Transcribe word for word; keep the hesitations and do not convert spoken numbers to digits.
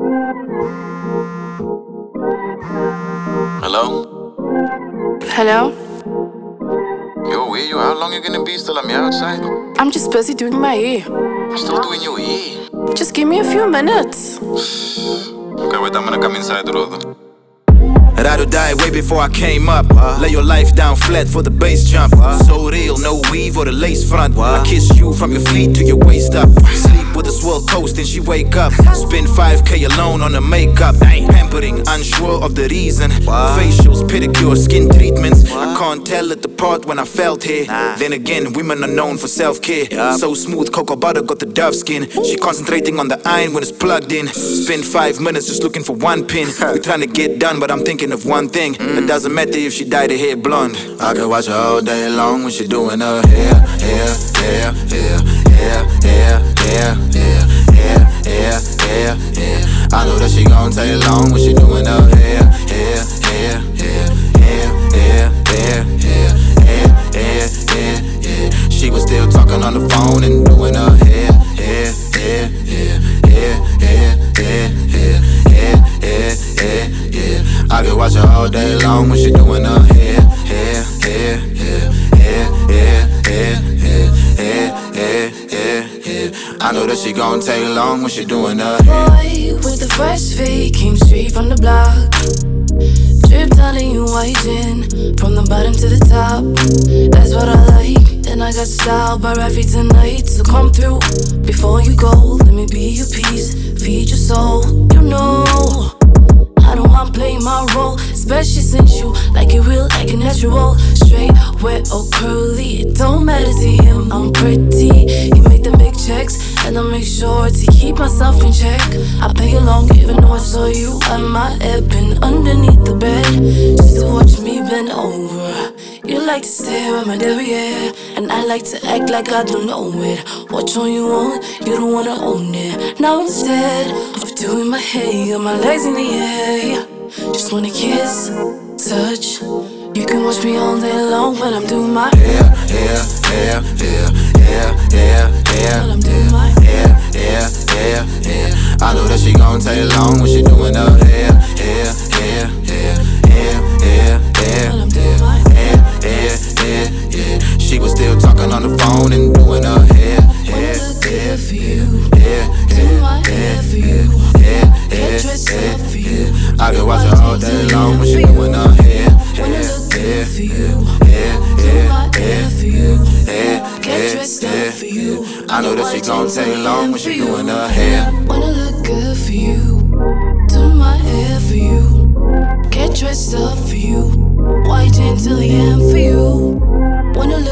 Hello? Hello? Yo, where you? How long you gonna be still? I'm here outside. I'm just busy doing my hair. Still doing your hair? Just give me a few minutes. Okay, wait, I'm gonna come inside the road. Ride or die way before I came up. Lay your life down flat for the bass jump. So real, no weave or the lace front. I kiss you from your feet to your waist up. Sleep with a swirl toast and she wake up. Spend five K alone on the makeup. Pampering, unsure of the reason. Facials, pedicure, skin treatments. I can't tell it apart when I felt here. Then again, women are known for self-care. So smooth, cocoa butter got the dove skin. She concentrating on the iron when it's plugged in. Spend five minutes just looking for one pin. We trying to get done, but I'm thinking of one thing. It doesn't matter if she dyed her hair blonde. I can watch her all day long when she doing her hair, hair, hair, hair, hair, hair, hair, hair, hair, hair, hair, hair. I know that she gon' take long when she doing her hair, hair, hair, hair, hair, hair, hair, hair, hair, hair, hair, hair. She was still talking on the phone and doing her hair, hair, hair, hair, hair, hair, hair, hair, hair, hair, hair, hair. I could watch her all day long when she doing her hair, hair, hair, hair, hair, hair, hair, hair, hair, hair, hair, hair. I know that she gon' take long when she doing her hair. Boy with the fresh feet came straight from the block. Drip down and you whiten from the bottom to the top. That's what I like. And I got style by Rafi tonight. So come through before you go. Let me be your peace, feed your soul. You know I don't want to play my role, especially since you like it real, like it natural. Straight, wet or curly, it don't matter to him. I'm pretty, he make the big checks, and I make sure to keep myself in check. I pay along even though I saw you at my head, been underneath the bed, just to watch me bend over. You like to stare at my derriere, and I like to act like I don't know it. What on you want, you don't wanna own it. Now instead of doing my hair, my legs in the air, just wanna kiss, touch. You can watch me all day long when I'm doing my hair, hair, hair, hair, hair, hair, hair, when I'm doing my hair, hair, hair, hair. I know that she gon' take long when she doing her hair, hair, hair, hair, hair, hair, hair, when I'm doing my hair, hair, hair, hair. She was still talking on the phone and doing her hair, hair, hair, for you, hair, do my hair for you, hair, hair, get dressed hair, up for you. I could watch her all day long when she doing her hair, When I hair, look hair, good for you, hair, do hair, my hair for you, hair, get dressed up for you. I know that she gon' take long when she doing her hair. Wanna look good for you, do my hair for you, get dressed up for you, white until the end for you. Wanna look